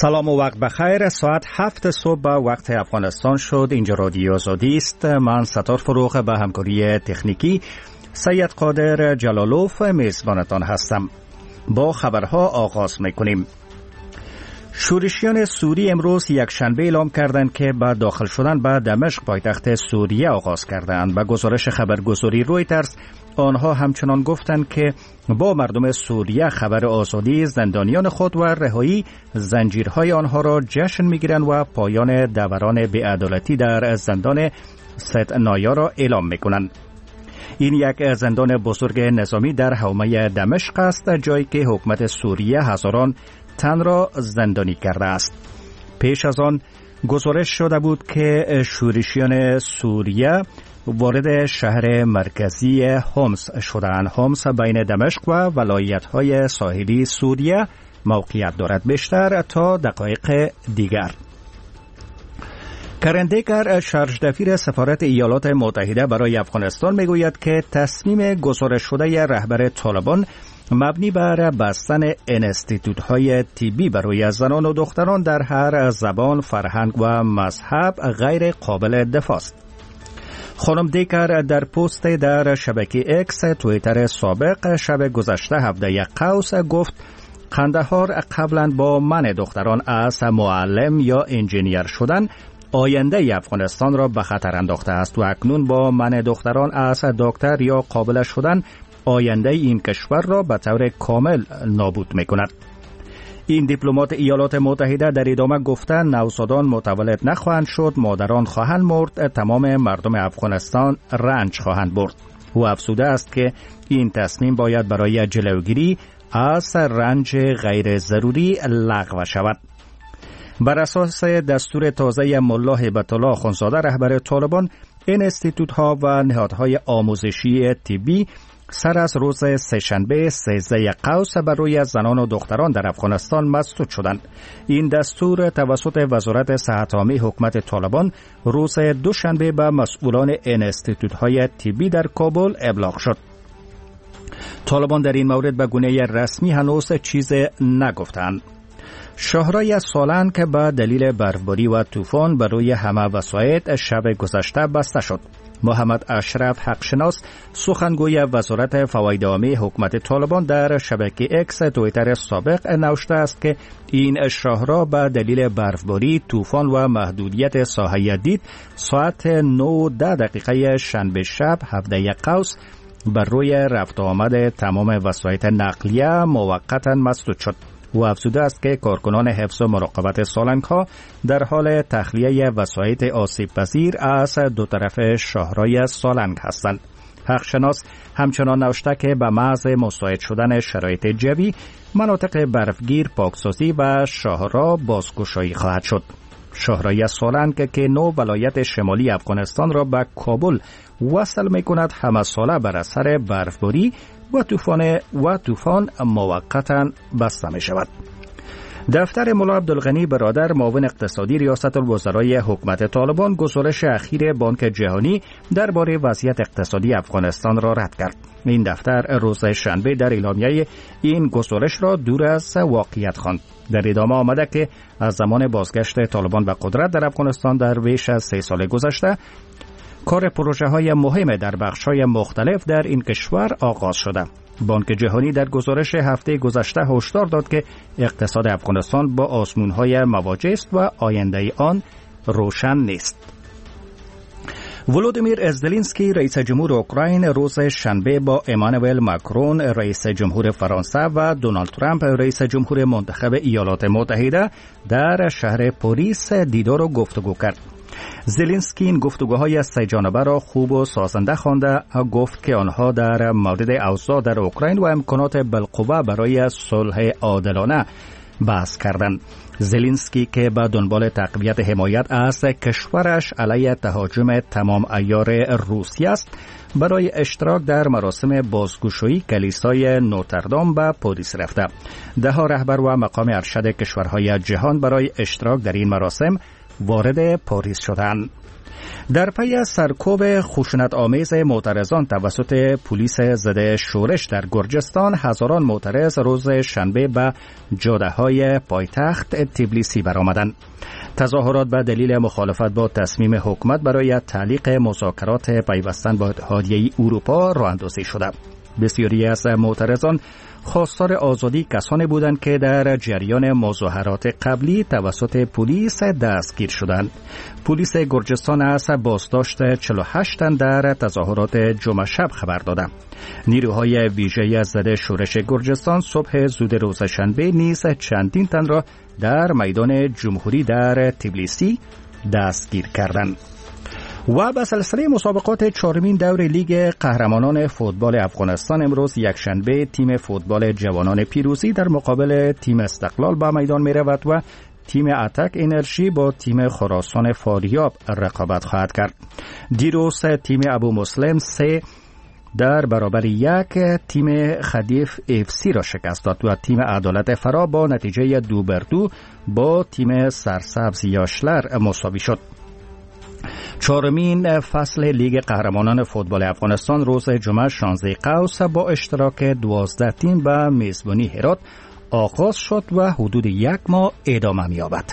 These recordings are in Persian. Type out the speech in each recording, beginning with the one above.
سلام و وقت بخیر. ساعت 7 صبح به وقت افغانستان شد. اینجا رادیو آزادی است. من ستار فروغ به همکاری تکنیکی سید قادر جلالوف میزبانتان هستم. با خبرها آغاز میکنیم. شورشیان سوری امروز یک شنبه اعلام کردند که با داخل شدن به دمشق پایتخت سوریه آغاز کردند. به گزارش خبرگزاری رویترز آنها همچنان گفتند که با مردم سوریه خبر آزادی زندانیان خود و رهایی زنجیرهای آنها را جشن میگیرند و پایان دوران بی‌عدالتی در زندان ست نایا را اعلام میکنند. این یک زندان بزرگ نظامی در حومه دمشق است، جایی که حکومت سوریه هزاران تن را زندانی کرده است. پیش از آن گزارش شده بود که شورشیان سوریه وارد شهر مرکزی حمص شدند. حمص بین دمشق و ولایت‌های ساحلی سوریه موقعیت دارد. بیشتر تا دقایق دیگر. کرندیکر شارژدفیر سفارت ایالات متحده برای افغانستان میگوید که تصمیم گزارش شده رهبر طالبان مبنی بر بستن انستیتوت‌های طبی برای زنان و دختران در هر زبان، فرهنگ و مذهب غیر قابل دفاع است. خانم دیکر در پست در شبکه اکس توییتر سابق شب گذشته هفته قوس گفت قندهار قبلا با منع دختران از معلم یا انجینیر شدن آینده افغانستان را به خطر انداخته است و اکنون با منع دختران از دکتر یا قابل شدن آینده این کشور را به طور کامل نابود می‌کند. این دیپلمات ایالات متحده در ادامه گفته نوزادان متولد نخواهند شد، مادران خواهند مرد، تمام مردم افغانستان رنج خواهند برد. او افزوده است که این تصمیم باید برای جلوگیری از رنج غیر ضروری لغو شود. بر اساس دستور تازه ملا هیبت الله اخندزاده رهبر طالبان، این انستیتوت‌ها و نهادهای آموزشی طبی سر از روز سه‌شنبه 13 قوس بر روی زنان و دختران در افغانستان مسدود شدند. این دستور توسط وزارت صحت عامه حکومت طالبان روز دوشنبه به مسئولان انستیتوت‌های طبی در کابل ابلاغ شد. طالبان در این مورد به گونه رسمی هنوز چیز نگفتند. شاهرای سالنگ که به دلیل برفباری و طوفان بر روی همه وسایط شب گذشته بسته شد. محمد اشرف حقشناس سخنگوی وزارت فواید عامه حکومت طالبان در شبکه اکس توییتر سابق نوشته است که این شاهرا به دلیل برفباری، طوفان و محدودیت ساحه دید ساعت 9:10 شنبه شب 17 قوس بر روی رفت آمد تمام وسایط نقلیه موقتا مسدود شد. او افزوده است که کارکنان حفظ و مراقبت سالنگ‌ها در حال تخلیه وسایط آسیب پذیر از دو طرف شاهرای سالنگ هستند. حقشناس همچنان نوشته که به محض مساعد شدن شرایط جوی مناطق برفگیر پاکسازی و شاهرا بازگشایی خواهد شد. شاهرای سالنگ که 9 ولایت شمالی افغانستان را به کابل وصل می‌کند همه ساله بر اثر برفباری و طوفان موقتا بسته می شود. دفتر ملا عبدالغنی برادر معاون اقتصادی ریاست الوزرای حکومت طالبان گزارش اخیر بانک جهانی درباره وضعیت اقتصادی افغانستان را رد کرد. این دفتر روز شنبه در اعلامیه این گزارش را دور از واقعیت خواند. در ادامه آمده که از زمان بازگشت طالبان به قدرت در افغانستان در بیش از 3 سال گذشته کار پروژه های مهم در بخش های مختلف در این کشور آغاز شده. بانک جهانی در گزارش هفته گذشته هشدار داد که اقتصاد افغانستان با آزمون های مواجه است و آینده آن روشن نیست. ولودیمیر زلنسکی رئیس جمهور اوکراین روز شنبه با امانوئل ماکرون رئیس جمهور فرانسه و دونالد ترامپ رئیس جمهور منتخب ایالات متحده در شهر پاریس دیدار و گفتگو کرد. زلنسکی این گفتگوهای 3 جانبه را خوب و سازنده خوانده، گفت که آنها در مورد اوضاع در اوکراین و امکانات بالقوه برای صلح عادلانه بحث کردند. زلنسکی که به دنبال تقویت حمایت از کشورش علیه تهاجم تمام عیار روسیه است، برای اشتراک در مراسم بازگشایی کلیسای نوتردام به پاریس رفته. 10 رهبر و مقام ارشد کشورهای جهان برای اشتراک در این مراسم وارد پاریس شدند. در پی از سرکوب خشونت آمیز معترضان توسط پلیس ضد شورش در گرجستان، هزاران معترض روز شنبه به جاده‌های پایتخت تبلیسی برآمدند. تظاهرات به دلیل مخالفت با تصمیم حکومت برای تعلیق مذاکرات پیوستن با اتحادیه اروپا راه اندازی شده. بسیاری از معترضان خواستار آزادی کسانی بودند که در جریان مظاهرات قبلی توسط پلیس دستگیر شدند. پلیس گرجستان از بازداشت 48 تن در تظاهرات جمعه شب خبر دادند. نیروهای ویژه ضد شورش گرجستان صبح زود روز شنبه نیز چندین تن را در میدان جمهوری در تبلیسی دستگیر کردند. و به سلسله مسابقات چهارمین دور لیگ قهرمانان فوتبال افغانستان امروز یکشنبه تیم فوتبال جوانان پیروزی در مقابل تیم استقلال به میدان می رود و تیم اتک انرژی با تیم خراسان فاریاب رقابت خواهد کرد. دیروز تیم ابو مسلم 3 در برابر 1 تیم خدیف FC را شکست داد و تیم عدالت فرا با نتیجه 2-2 با تیم سرسبز یاشلر مساوی شد. چهارمین فصل لیگ قهرمانان فوتبال افغانستان روز جمعه 16 قوس با اشتراک 12 تیم به میزبانی هرات آغاز شد و حدود 1 ماه ادامه می‌یابد.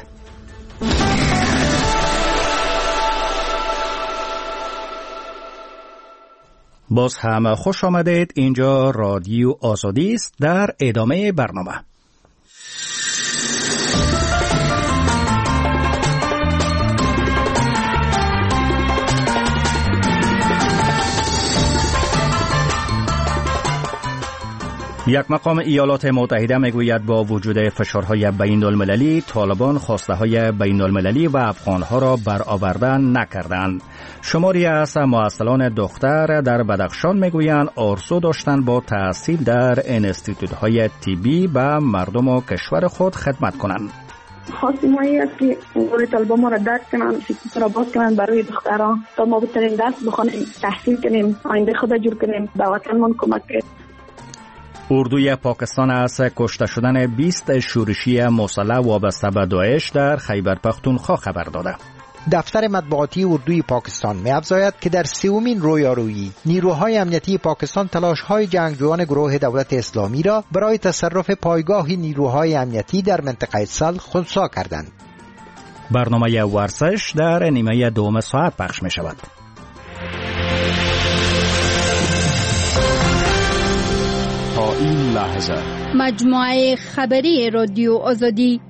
باز هم خوش آمدید. اینجا رادیو آزادی است. در ادامه برنامه یک مقام ایالات متحده میگوید با وجود فشارهای بین المللی طالبان خواسته های بین المللی و افغانها را برآورده نکردند. شماری از معسلان دختر در بدخشان میگویند آرزو داشتند با تحصیل در انستیتوت‌های طبی به مردم و کشور خود خدمت کنند. خواستیم هایی است که قول طالبان ما را درک کنند، فکر را باز کنند برای دختران تا ما بتونیم درس بخونیم، تحصیل کنیم، آینده خود جور کنیم، به وطنمان کمک کنیم. اردوی پاکستان از کشته شدن 20 شورشی مسلح وابسته به داعش در خیبر پختونخوا خبر داده. دفتر مطبوعاتی اردوی پاکستان می‌افزاید که در سومین رویارویی نیروهای امنیتی پاکستان تلاش‌های جنگجویان گروه دولت اسلامی را برای تصرف پایگاه نیروهای امنیتی در منطقه سل خنثی کردند. برنامه ورزش در نیمه دوم ساعت پخش می‌شود. تا این لحظه مجموعه خبری رادیو آزادی.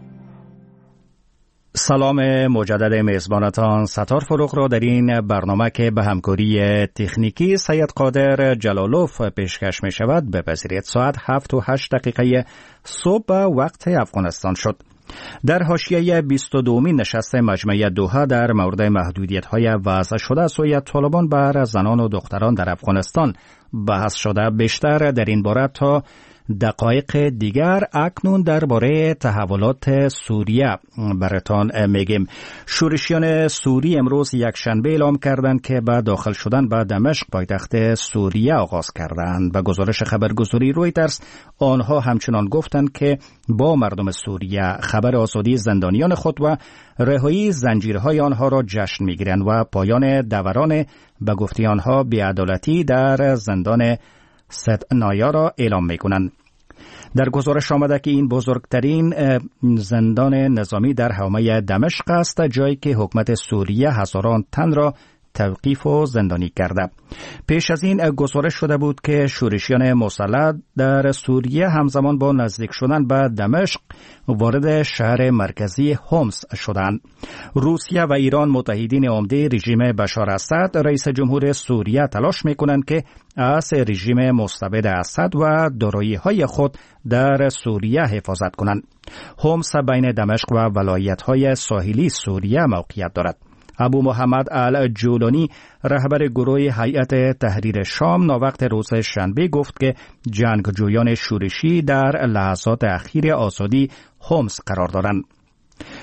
سلام مجدد میزبانتان ستار فروغ را در این برنامه که به همکاری تکنیکی سید قادر جلالوف پیشکش می شود بپذیرید. ساعت 7 و 8 دقیقه صبح وقت افغانستان شد. در حاشیه 22مین نشست مجمع دوحه در مورد محدودیت‌های وضع شده سوی طالبان بر زنان و دختران در افغانستان بحث شده. بیشتر در این باره تا دقایق دیگر اکنون درباره تحولات سوریه براتان میگیم. شورشیان سوری امروز یکشنبه اعلام کردند که با داخل شدن به دمشق پایتخت سوریه آغاز کردند. به گزارش خبرگزاری رویترز آنها همچنان گفتند که با مردم سوریه خبر آزادی زندانیان خود و رهایی زنجیرهای آنها را جشن میگیرند و پایان دوران به گفته آنها بی‌عدالتی در زندان سدنایا را اعلام میکنند. در گزارش آمده که این بزرگترین زندان نظامی در حومه دمشق است، جایی که حکومت سوریه هزاران تن را توقیف و زندانی کرده. پیش از این گزارش شده بود که شورشیان مسلح در سوریه همزمان با نزدیک شدن به دمشق وارد شهر مرکزی حمص شدند. روسیه و ایران متحدین عمده رژیم بشار اسد رئیس جمهور سوریه تلاش می‌کنند که از رژیم مستبد اسد و دارایی‌های خود در سوریه حفاظت کنند. حمص بین دمشق و ولایت‌های ساحلی سوریه موقعیت دارد. ابو محمد الجولانی رهبر گروه هیئت تحریر شام ناوقت روز شنبه گفت که جنگجویان شورشی در لحظات اخیر آزادی حمص قرار دارند.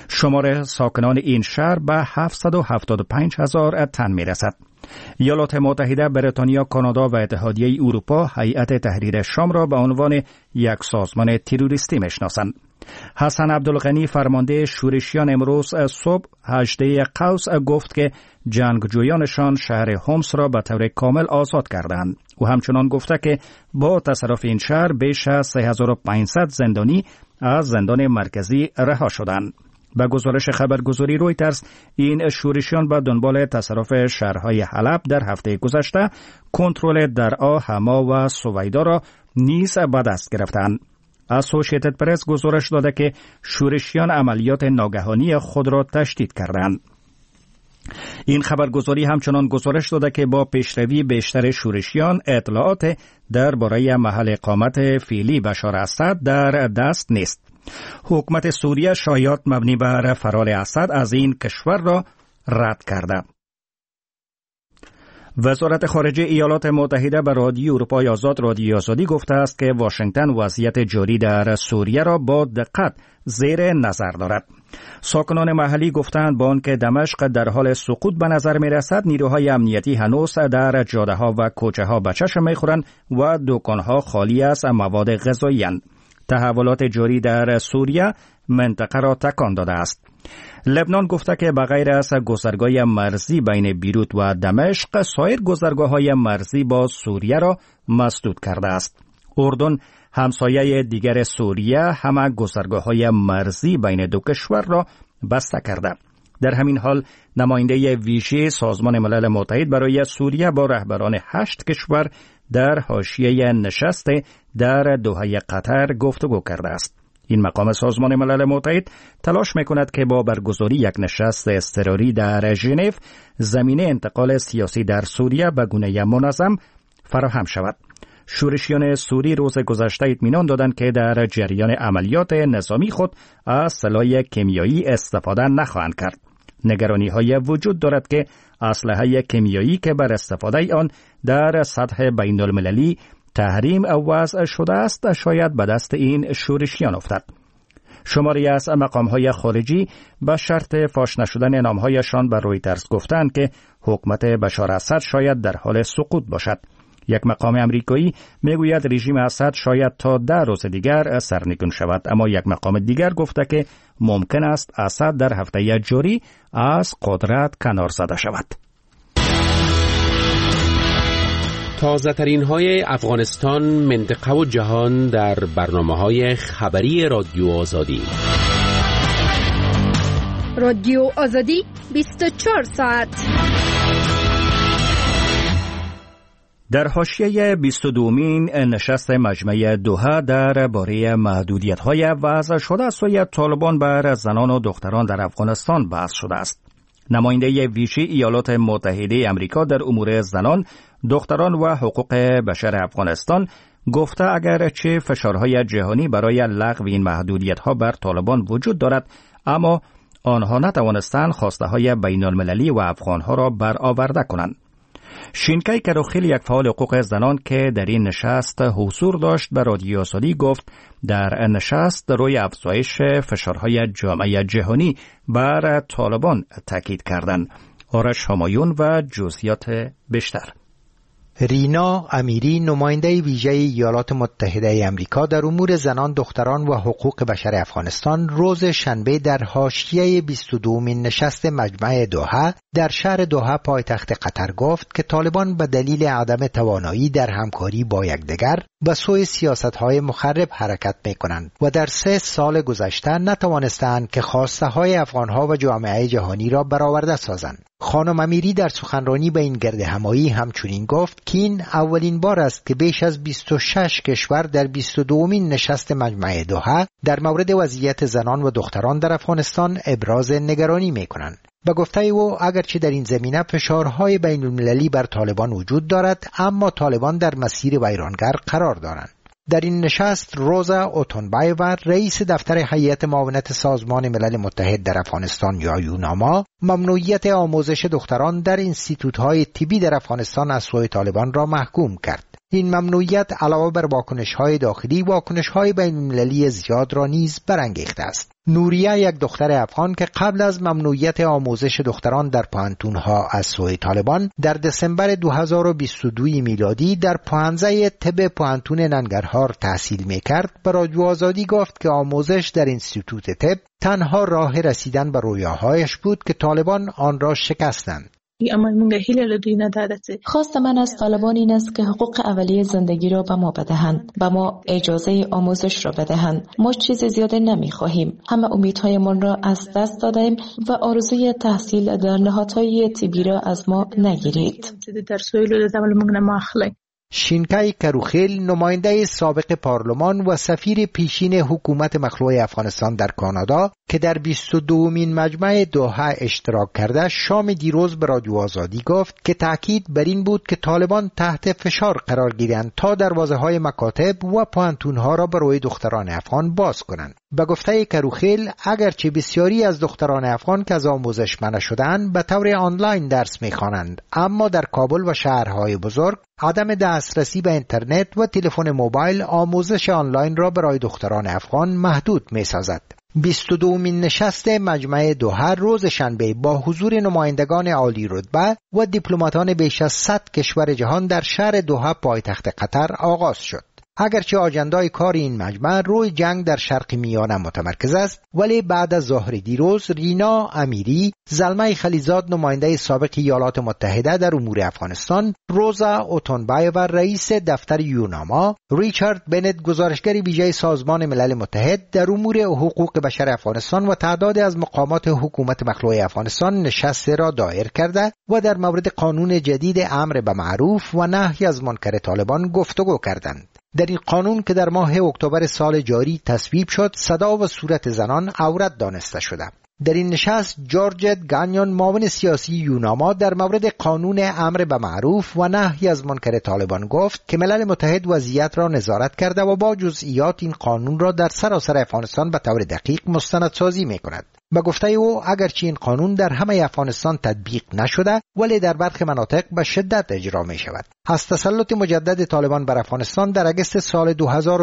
شمار ساکنان این شهر به 775,000 تن می رسد. ایالات متحده، بریتانیا، کانادا و اتحادیه اروپا هیئت تحریر شام را به عنوان یک سازمان تروریستی میشناسند. حسن عبدالغنی، فرمانده شورشیان، امروز صبح 18 قوس گفت که جنگجویانشان شهر هومس را به طور کامل آزاد کردند. او همچنان گفته که با تصرف این شهر بیش از 3500 زندانی از زندان مرکزی رها شدند. به گزارش خبرگزاری رویترز، این شورشیان به دنبال تصرف شهرهای حلب در هفته گذشته کنترل درعا، حما و سویدا را نیز به دست گرفتند. اسوشیتد پرس گزارش داده که شورشیان عملیات ناگهانی خود را تشدید کردند. این خبرگزاری همچنان گزارش داده که با پیشروی بیشتر شورشیان اطلاعات درباره محل اقامت فعلی بشار اسد در دست نیست. حکومت سوریه شایعات مبنی بر فرار اسد از این کشور را رد کرده. وزارت خارجه ایالات متحده به رادیو اروپای آزاد رادیو آزادی گفته است که واشنگتن وضعیت جاری در سوریه را با دقت زیر نظر دارد. ساکنان محلی گفتند با آنکه دمشق در حال سقوط به نظر می رسد، نیروهای امنیتی هنوز در جاده ها و کوچه ها به چشم می خورند و دکان ها خالی از مواد غذایی اند. تحولات جاری در سوریه منطقه را تکان داده است. لبنان گفته که بغیر از گذرگاه مرزی بین بیروت و دمشق، سایر گذرگاه‌های مرزی با سوریه را مسدود کرده است. اردن، همسایه دیگر سوریه، همه گذرگاه‌های مرزی بین دو کشور را بسته کرده. در همین حال نماینده ویژه سازمان ملل متحد برای سوریه با رهبران 8 کشور در حاشیه نشست در دوحه قطر گفتگو کرده است. این مقام سازمان ملل متحد تلاش می‌کند که با برگزاری یک نشست اضطراری در ژنو زمینه انتقال سیاسی در سوریه به گونه منظم فراهم شود. شورشیان سوری روز گذشته اطمینان دادند که در جریان عملیات نظامی خود از سلاح کیمیایی استفاده نخواهند کرد. نگرانی‌های وجود دارد که اسلحه کیمیایی که بر استفاده آن در سطح بین‌المللی تحریم وضع شده است شاید به دست این شورشیان افتد. شماری از مقام‌های خارجی به شرط فاش نشدن نام‌هایشان به رویترز گفتند که حکومت بشار اسد شاید در حال سقوط باشد. یک مقام امریکایی میگوید رژیم اسد شاید تا 10 روز دیگر سرنگون شود، اما یک مقام دیگر گفته که ممکن است اسد در هفته جاری از قدرت کنار زده شود. تازه ترین های افغانستان، منطقه و جهان در برنامه‌های خبری رادیو آزادی. رادیو آزادی 24 ساعت. در حاشیه 22مین نشست مجمع دوحه درباره محدودیت‌های وضع شده سوی طالبان بر زنان و دختران در افغانستان بحث شده است. نماینده ویژه ایالات متحده آمریکا در امور زنان، دختران و حقوق بشر افغانستان گفته اگرچه فشارهای جهانی برای لغو این محدودیت‌ها بر طالبان وجود دارد، اما آنها نتوانستند خواسته‌های بین‌المللی و افغان‌ها را برآورده کنند. شینکای کروخیل، یک فعال حقوق زنان که در این نشست حضور داشت، به رادیو آزادی گفت در نشست روی افزایش فشارهای جامعه جهانی بر طالبان تاکید کردند. آرش همایون و جزئیات بیشتر. رینا امیری، نماینده ویژه ایالات متحده آمریکا در امور زنان، دختران و حقوق بشر افغانستان، روز شنبه در حاشیه 22مین نشست مجمع دوحه در شهر دوحه پایتخت قطر گفت که طالبان به دلیل عدم توانایی در همکاری با یکدیگر به سوی سیاست‌های مخرب حرکت می‌کنند و در 3 سال گذشته نتوانستند که خواسته‌های افغان‌ها و جامعه جهانی را برآورده سازند. خانم امیری در سخنرانی به این گرد همایی همچنین گفت که این اولین بار است که بیش از 26 کشور در 22مین نشست مجمع دوحه در مورد وضعیت زنان و دختران در افغانستان ابراز نگرانی می‌کنند. به گفته او اگرچه در این زمینه فشارهای بین المللی بر طالبان وجود دارد، اما طالبان در مسیر ویرانگر قرار دارند. در این نشست روزا اوتونبایو، رئیس دفتر هیئت معاونت سازمان ملل متحد در افغانستان یا یوناما، ممنوعیت آموزش دختران در انستیتوت‌های طبی در افغانستان از سوی طالبان را محکوم کرد. این ممنوعیت علاوه بر واکنش‌های داخلی، واکنش‌های بین‌المللی زیاد را نیز برانگیخته است. نوریه، یک دختر افغان که قبل از ممنوعیت آموزش دختران در پوهنتون‌ها از سوی طالبان در دسامبر 2022 میلادی در پوهنځی طب پوهنتون ننگرهار تحصیل می‌کرد، به رادیو آزادی گفت که آموزش در اینستیتوت طب تنها راه رسیدن به رویاهایش بود که طالبان آن را شکستند. خواست من از طالبان این است که حقوق اولیه زندگی را به ما بدهند، به ما اجازه آموزش را بدهند. ما چیز زیاده نمی خواهیم. همه امیدهایمان را از دست دادیم و آرزوی تحصیل در نهادهای طبی را از ما نگیرید. شینکای کروخیل، نماینده سابق پارلمان و سفیر پیشین حکومت مخلوع افغانستان در کانادا که در 22مین مجمع دوحه اشتراک کرده، شام دیروز به رادیو آزادی گفت که تأکید بر این بود که طالبان تحت فشار قرار گیرند تا دروازه‌های مکاتب و پوهنتون‌ها را به روی دختران افغان باز کنند. به گفته کروخیل، اگرچه بسیاری از دختران افغان که از آموزش منع شدند به طور آنلاین درس می‌خوانند، اما در کابل و شهرهای بزرگ عدم دسترسی به اینترنت و تلفن موبایل آموزش آنلاین را برای دختران افغان محدود می‌سازد. 22مین نشست مجمع دوحه روز شنبه با حضور نمایندگان عالی رتبه و دیپلماتان بیش از 100 کشور جهان در شهر دوحه پایتخت قطر آغاز شد. اگرچه آجندای کار این مجمع روی جنگ در شرق میانه متمرکز است، ولی بعد از ظهر دیروز رینا امیری، زلمه خلیزاد نماینده سابق ایالات متحده در امور افغانستان، روزا اوتونبایو رئیس دفتر یوناما، ریچارد بنت گزارشگر ویژه سازمان ملل متحد در امور حقوق بشر افغانستان و تعدادی از مقامات حکومت مخلوع افغانستان نشست را دایر کرده و در مورد قانون جدید امر به معروف و نهی از منکر طالبان گفتگو کردند. در این قانون که در ماه اکتبر سال جاری تصویب شد، صدا و صورت زنان عورت دانسته شده. در این نشست جورجت گانیون، معاون سیاسی یوناما، در مورد قانون امر به معروف و نهی از منکر طالبان گفت که ملل متحد وضعیت را نظارت کرده و با جزئیات این قانون را در سراسر افغانستان به طور دقیق مستندسازی می‌کند. به گفته او، اگرچه این قانون در همه افغانستان تطبیق نشده، ولی در برخی مناطق به شدت اجرا می شود. از تسلط مجدد طالبان بر افغانستان در اگست سال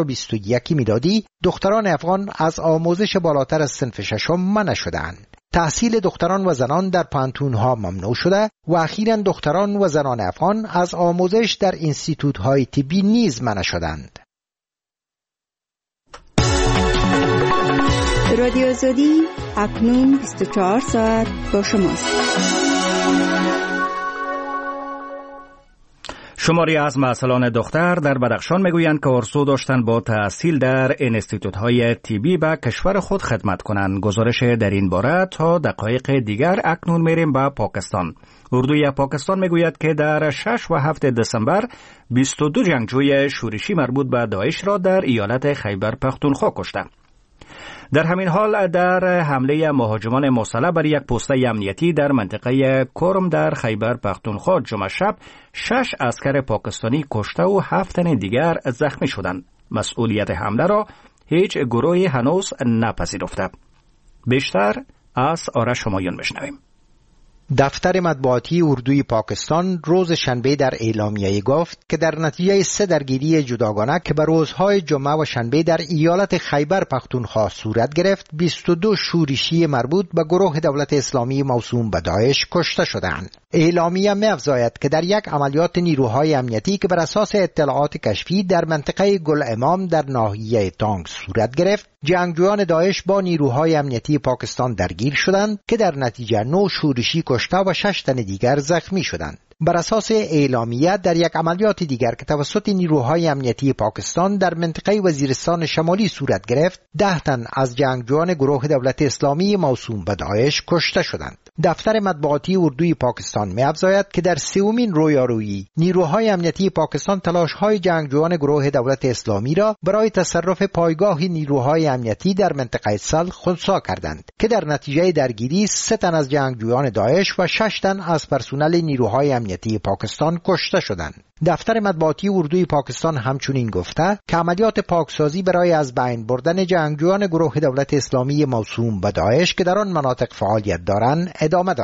2021 میلادی، دختران افغان از آموزش بالاتر از صنف ششم منع شدند. تحصیل دختران و زنان در پوهنتون‌ها ممنوع شده و اخیراً دختران و زنان افغان از آموزش در اینستیتوت‌های طبی نیز منع شدند. رادیو آزادی اکنون 24 ساعت با شماست. شماری از مسئولان دختر در بدخشان میگویند که آرزو داشتند با تحصیل در انستیتوت‌های طبی به کشور خود خدمت کنند. گزارش در این باره تا دقایق دیگر. اکنون میریم به پاکستان. اردوی پاکستان میگوید که در 6 و 7 دسامبر 22 جنگجوی شورشی مربوط به داعش را در ایالت خیبر پختونخوا کشتند. در همین حال در حمله مهاجمان مسلح بر یک پست امنیتی در منطقه کرم در خیبر پختونخوا جمعه شب 6 عسکر پاکستانی کشته و 7 تن دیگر زخمی شدند. مسئولیت حمله را هیچ گروهی هنوز نپذیرفته. بیشتر از آرش همایون بشنویم. دفتر مطبوعاتی اردوی پاکستان روز شنبه در اعلامیه گفت که در نتیجه 3 درگیری جداگانه که به روزهای جمعه و شنبه در ایالت خیبر پختونخوا صورت گرفت، 22 شورشی مربوط به گروه دولت اسلامی موسوم به داعش کشته شدند. اعلامیه می‌افزاید که در یک عملیات نیروهای امنیتی که بر اساس اطلاعات کشفی در منطقه گل امام در ناحیه تانگ صورت گرفت، جنگجویان داعش با نیروهای امنیتی پاکستان درگیر شدند که در نتیجه 9 شورشی کشته و 6 تن دیگر زخمی شدند. بر اساس اعلامیه در یک عملیات دیگر که توسط نیروهای امنیتی پاکستان در منطقه وزیرستان شمالی صورت گرفت، 10 تن از جنگجویان گروه دولت اسلامی موسوم به داعش کشته شدند. دفتر مطبوعاتی اردوی پاکستان می‌افزاید که در 3مین رویارویی نیروهای امنیتی پاکستان تلاش‌های جنگجویان گروه دولت اسلامی را برای تصرف پایگاه نیروهای امنیتی در منطقه سل خنثی کردند که در نتیجه درگیری 3 تن از جنگجویان داعش و 6 تن از پرسنل نیروهای امنیتی پاکستان کشته شدند. دفتر مطبوعاتی اردوی پاکستان همچنین گفته که عملیات پاکسازی برای از بین بردن جنگجویان گروه دولت اسلامی موسوم به داعش که در آن مناطق فعالیت دارند ادامه دارد.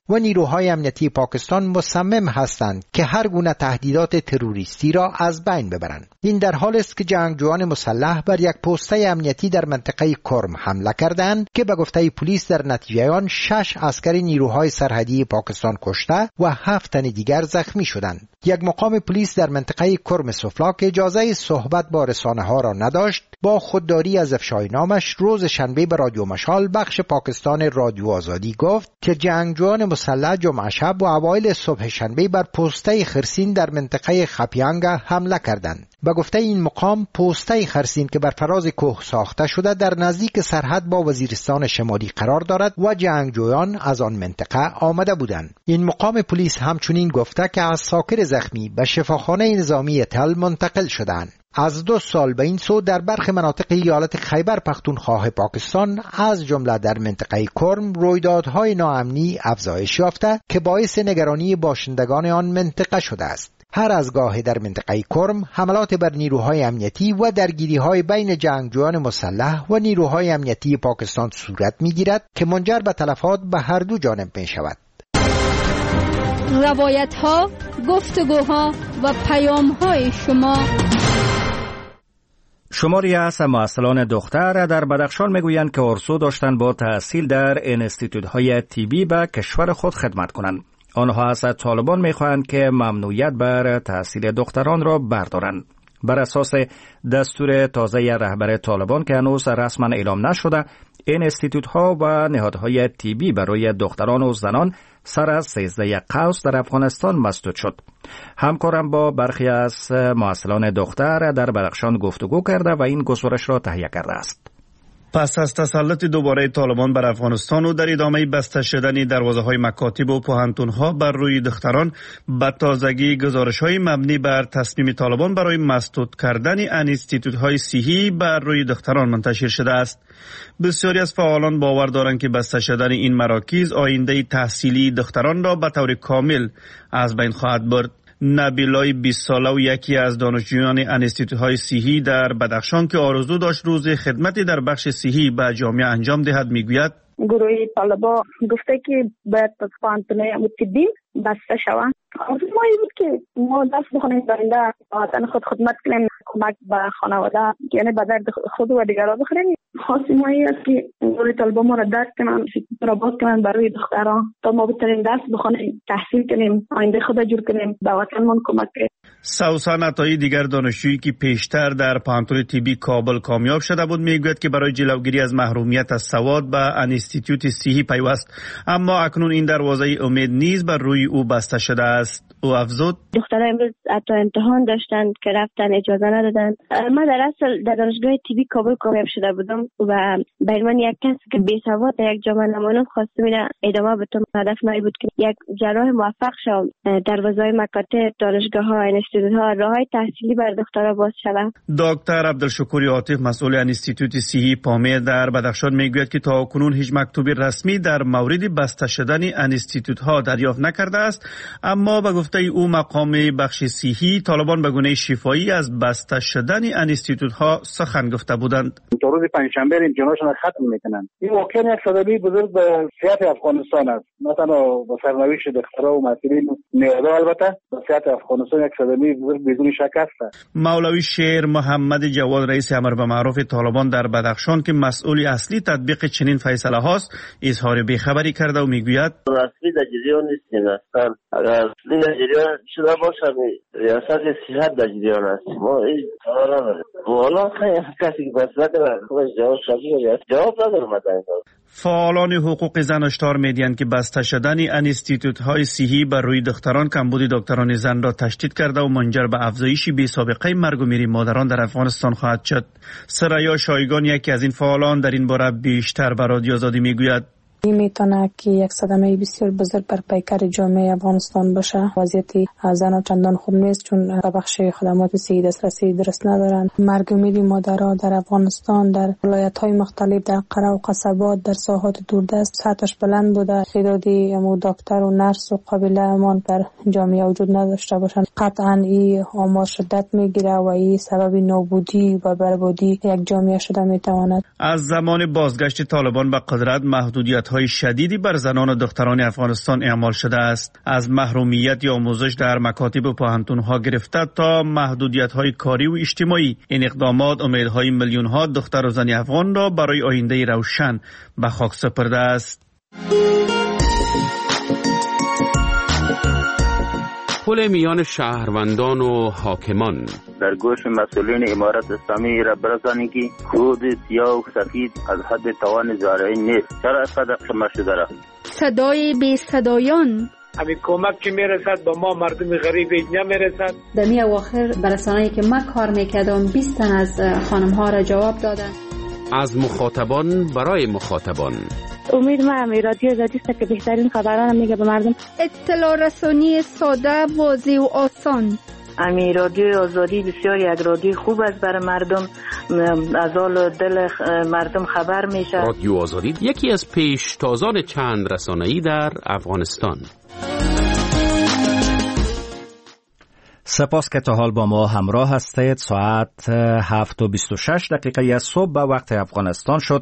و نیروهای امنیتی پاکستان مصمم هستند که هر گونه تهدیدات تروریستی را از بین ببرند. این در حال است که جنگجویان مسلح بر یک پسته امنیتی در منطقه کرم حمله کردند که به گفته پلیس در نتیجه آن 6 عسکر نیروهای سرحدی پاکستان کشته و 7 تن دیگر زخمی شدند. یک مقام پلیس در منطقه کرم سفلا که اجازه صحبت با رسانه‌ها را نداشت، با خودداری از افشای نامش روز شنبه به رادیو مشال بخش پاکستان رادیو آزادی گفت که جنگجویان مسلح جمعه شب و اوایل صبح شنبه بر پسته خرسین در منطقه خپیانگ حمله کردند. به گفته این مقام، پسته خرسین که بر فراز کوه ساخته شده در نزدیک سرحد با وزیرستان شمالی قرار دارد و جنگجویان از آن منطقه آمده بودند. این مقام پلیس همچنین گفته که عساکر زخمی به شفاخانه نظامی تل منتقل شدند. از 2 سال به این سو در برخی مناطق ایالت خیبر پختونخوا پاکستان از جمله در منطقه کرم رویدادهای ناامنی افزایش یافته که باعث نگرانی باشندگان آن منطقه شده است. هر از گاه در منطقه کرم حملات بر نیروهای امنیتی و درگیری‌های بین جنگجویان مسلح و نیروهای امنیتی پاکستان صورت می‌گیرد که منجر به تلفات به هر دو جانب می‌شود. روایت‌ها، گفتگوها و پیام‌های شماری از معسلان دختر در بدخشان میگویند که آرزو داشتند با تحصیل در انستیتوت‌های طبی به کشور خود خدمت کنند. آنها از طالبان میخواهند که ممنوعیت بر تحصیل دختران را بردارند. بر اساس دستور تازه رهبر طالبان که هنوز رسما اعلام نشده، انستیتوت‌ها و نهادهای طبی برای دختران و زنان سر از 13 قوس در افغانستان مسدود شد. همکارم با برخی از معسلان دختر در بدخشان گفتگو کرده و این گزارش را تهیه کرده است. پس از تسلط دوباره طالبان بر افغانستان و در ادامه بسته شدن دروازه‌های مکاتب و پوهنتون‌ها بر روی دختران، به تازگی گزارش‌های مبنی بر تصمیم طالبان برای مسدود کردن انستیتوت‌های صحی بر روی دختران منتشر شده است. بسیاری از فعالان باور دارند که بسته شدن این مراکز آینده تحصیلی دختران را به طور کامل از بین خواهد برد. نبیلای 20 ساله و یکی از دانشجویان انستیتوت‌های صحی در بدخشان که آرزو داشت روز خدمتی در بخش صحی به جامعه انجام دهد میگوید گروه طالبا گفته که باید پوهنتون طبی بسته شود. آرزو ما این بود که ما دست بخونیم برنده وطن خود خدمت کنیم، کمک به خانواده یعنی به درد خود و دیگران بخوریم. خواستیم ما این است که گروه طالبا ما را درک کنن، را باز کنن برای دختران تا ما بتونیم دست بخونیم، تحصیل کنیم، آینده خود جور کنیم، به وطنمون کمک کنیم. سوسن عطایی دیگر دانشجویی که پیشتر در پوهنتون طبی کابل کامیاب شده بود میگوید که برای جلوگیری از محرومیت از سواد به انستیتوت صحی پیوست، اما اکنون این دروازه امید نیز بر روی او بسته شده است. او افزود دخترها امروز حتی امتحان داشتند که رفتن اجازه ندادن. من در اصل در دانشگاه طبی کابل کامیاب شده بودم و به عنوان یک کسی که بی سواد در یک جامعه نمانم خواستم ادامه بدم. هدف من بود که یک جراح موفق شوم، دروازه‌های مکاتب، دانشگاه‌ها، انستیتوت‌ها، راه‌های تحصیلی بر دخترها باز شود. دکتر عبدالشکور عاطف مسئول انستیتوت صحی پامیر در بدخشان میگوید که تا کنون هیچ مکتوب رسمی در مورد بسته شدن انستیتوت‌ها دریافت نکرده است، اما به گفته او مقام بخش صحی طالبان به گونه شفاهی از بسته شدن انستیتوت‌ها سخن گفته بودند. تا روز پنجشنبه امتحانشون ختم میکنن. این واقعا یک صدمه بزرگ به سیاست افغانستان است. مثلا به سرنوشت دخترها و مسئولین نیادا، البته به سیاست افغانستان یک صدمه بزرگ بدون شک است. مولوی شیر محمد جواد رئیس امر به معروف طالبان در بدخشان که مسئول اصلی تطبیق چنین فیصله هاست اظهار بیخبری کرده و میگوید اصلی در جریان نیستیم. اصلا اگر اصلی در جریان شده باشد ریاست صحت در جریان است. ما این کار نداریم. والا کسی که مسئله خودش جواب نداره. فعالان حقوق زن هشدار می‌دهند که بسته شدن انستیتوت‌های صحی بر روی دختران کمبود دکتران زن را تشدید کرده و منجر به افزایش بی‌سابقه مرگ و میر مادران در افغانستان خواهد شد. سریا شایگان یکی از این فعالان در این باره بیشتر به رادیو آزادی میگوید این میتونه که یک صدمه بسیار بزرگ بر پیکر جامعه افغانستان باشه. وضعیت زنان چندان خوب نیست چون در بخش خدمات صحی دسترسی درست ندارند. مرگ و میر مادرها در افغانستان در ولایت‌های مختلف در قرى و قصبات در ساحات دوردست سطحش بلند بوده. تعدادی دکتر و نرس و قابله امان در جامعه وجود نداشته باشند. قطعاً این آمار شدت میگیره و این سبب نابودی و بربادی یک جامعه شده میتواند. از زمان بازگشت طالبان به قدرت محدودیت محدودیت‌های شدیدی بر زنان و دختران افغانستان اعمال شده است. از محرومیت یا آموزش در مکاتب و پوهنتون‌ها گرفته تا محدودیت‌های کاری و اجتماعی، این اقدامات امیدهای میلیون‌ها دختر و زن افغان را برای آینده روشن به خاک سپرده است. پل میان شهروندان و حاکمان در گوش مسئولین امارت اسلامی را برسانید که خود سیاه و سفید از حد توان زارعی نیست. چرا اینقدر خمه شده را؟ صدای بی صدایان، همین کمک که میرسد با ما مردم غریب نمیرسد. در می اواخر برسانه‌ای که من کار میکردم 20 تن از خانم ها را جواب دادن. از مخاطبان برای مخاطبان. امید من رادیو آزادی است که بهترین خبران میگه به مردم. اطلاع رسانی ساده، واضح و آسان. امی رادیو آزادی بسیار یک رادیو خوب است برای مردم، از حال دل مردم خبر میشه. رادیو آزادی یکی از پیشتازان چند رسانه‌ای در افغانستان. سپاس که تا حال با ما همراه هستید. ساعت 7:26 از صبح به وقت افغانستان شد.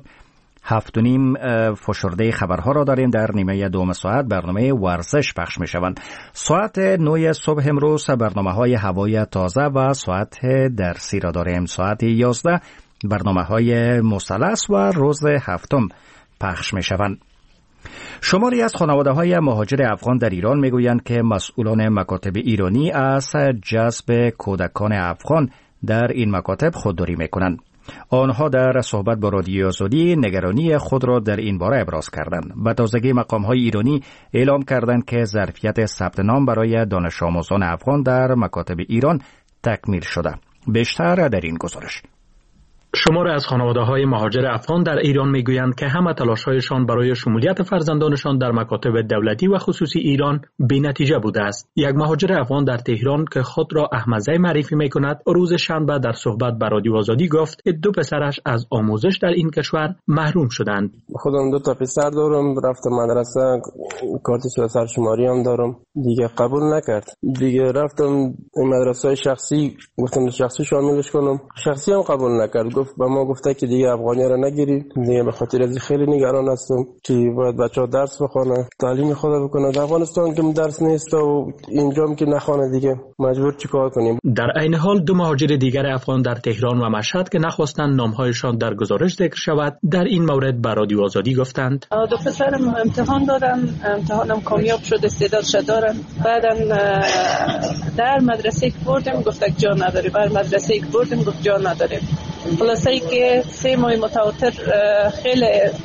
7:30 فشرده خبرها را داریم. در نیمه دوم ساعت برنامه ورزش پخش می شوند. ساعت 9 صبح امروز برنامه های هوای تازه و ساعت درسی را داریم. ساعت 11 برنامه های مثلث و روز هفتم پخش می شوند. شماری از خانواده‌های مهاجر افغان در ایران میگویند که مسئولان مکاتب ایرانی از جذب کودکان افغان در این مکاتب خودداری میکنند. آنها در صحبت با رادیو آزادی نگرانی خود را در این باره ابراز کردند. به تازگی مقام‌های ایرانی اعلام کردند که ظرفیت ثبت نام برای دانش آموزان افغان در مکاتب ایران تکمیل شده. بیشتر در این گزارش. شمار از خانواده‌های مهاجر افغان در ایران میگویند که همه تلاش‌هایشان برای شمولیت فرزندانشان در مکاتب دولتی و خصوصی ایران بی‌نتیجه بوده است. یک مهاجر افغان در تهران که خود را احمدزی معرفی می‌کند، روز شنبه در صحبت با رادیو آزادی گفت که دو پسرش از آموزش در این کشور محروم شدند. خودم دو تا پسر دارم، رفتم مدرسه، کارت سرشماری هم دارم، دیگه قبول نکرد. دیگه رفتم مدرسه شخصی، گفتم شخصی شاملش کنم، شخصی هم قبول نکرد. به ما گفته که دیگه افغانی را نگیرید. دیگه به خاطر از خیلی نگران هستم که باید بچه‌ها درس بخونه، تعلیم خود بکنه. در افغانستان که درس نیست و اینجام که نخونه، دیگه مجبور چیکار کنیم؟ در عین حال دو مهاجر دیگر افغان در تهران و مشهد که نخواستند نامهایشان در گزارش ذکر شود، در این مورد به رادیو آزادی گفتند: دو پسرم امتحان دادن، امتحانم کامیاب شد، استعدادش دارن. بعدن در مدرسه بردم گفتک جا نداره، بر مدرسه بردم گفت جا نداره. خلاصه ای که 3 ماه متواتر خیلی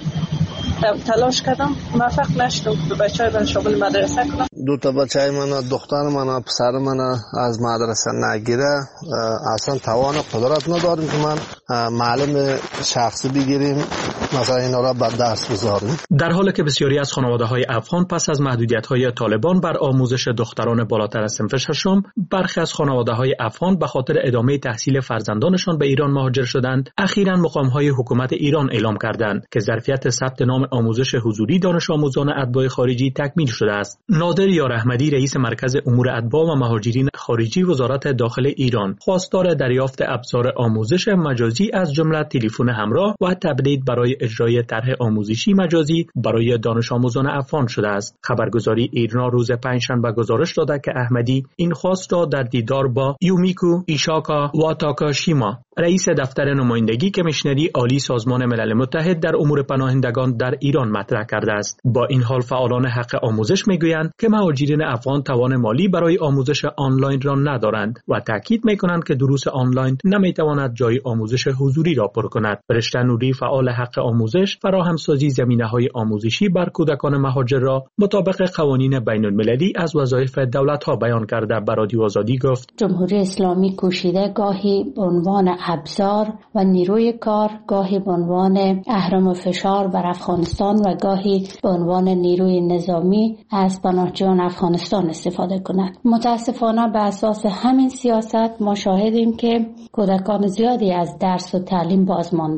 تلاش کردم، موفق نشدم که بچه‌های من شامل مدرسه کنم. دو تا بچه‌ی من، دختر من، پسر من از مدرسه نگیره. اصلا توان قدرت نداریم که من معلم شخصی بگیریم مثلا اینا را به درس بذاریم. در حالی که بسیاری از خانواده‌های افغان پس از محدودیت‌های طالبان بر آموزش دختران بالاتر از صنف ششم، برخی از خانواده‌های افغان به خاطر ادامه تحصیل فرزندانشان به ایران مهاجر شدند. اخیراً مقام‌های حکومت ایران اعلام کردند که ظرفیت ثبت نام آموزش حضوری دانش آموزان اتباع خارجی تکمیل شده است. نادر یار احمدی، رئیس مرکز امور اتباع و مهاجرین خارجی وزارت داخل ایران، خواستار دریافت ابزار آموزش مجازی از جمله تلفن همراه و تبلیغ برای اجرای طرح آموزشی مجازی برای دانش آموزان افغان شده است. خبرگزاری ایرنا روز پنجشنبه گزارش داده که احمدی این خواست را در دیدار با یومیکو ایشاکا واتاکاشیما، رئیس دفتر نمایندگی کمیشنری عالی سازمان ملل متحد در امور پناهندگان در ایران مطرح کرده است. با این حال فعالان حق آموزش میگویند که مهاجرین افغان توان مالی برای آموزش آنلاین را ندارند و تاکید میکنند که دروس آنلاین نمیتواند جای آموزش حضوری را پر کند. فرشته نوری، فعال حق آموزش، فراهمسازی زمینه‌های آموزشی بر کودکان مهاجر را مطابق قوانین بین‌المللی از وظایف دولت‌ها بیان کرده به رادیو آزادی گفت: جمهوری اسلامی کوشیده گاهی به عنوان ابزار و نیروی کار، گاهی به عنوان اهرم فشار بر افغانستان و گاهی به عنوان نیروی نظامی از پناهجویان افغانستان استفاده کند. متاسفانه به اساس همین سیاست ما شاهدیم که کودکان زیادی از درس و تعلیم باز ماندند.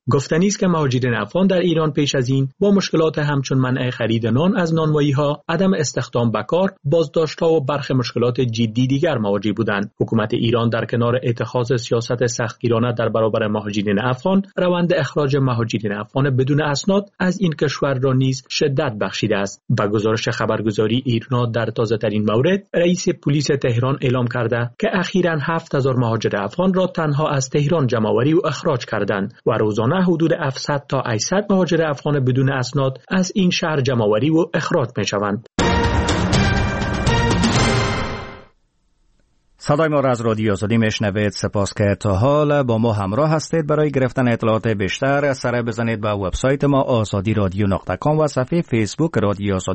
گفتنی است که مهاجرین افغان در ایران پیش از این با مشکلات همچون منع خرید نان از نانوایی‌ها، عدم استخدام به کار، بازداشت‌ها و برخی مشکلات جدی دیگر مواجه بودند. حکومت ایران در کنار اتخاذ سیاست سختگیرانه در برابر مهاجرین افغان، روند اخراج مهاجرین افغان بدون اسناد از این کشور را نیز شدت بخشیده است. با گزارش خبرگزاری ایرنا در تازه‌ترین مورد، رئیس پلیس تهران اعلام کرده که اخیراً 7000 مهاجر افغان را تنها از تهران جمع‌آوری و اخراج کردند و روزانه حدود 700 تا 800 مهاجر افغان بدون اسناد از این شهر جمع‌آوری و اخراج می‌شوند. صدای ما را از رادیو آزادی میشنوید. سپاس که تا حال با ما همراه هستید. برای گرفتن اطلاعات بیشتر سر بزنید به وبسایت ما azadi radio.com و صفحه فیسبوک رادیو آزادی.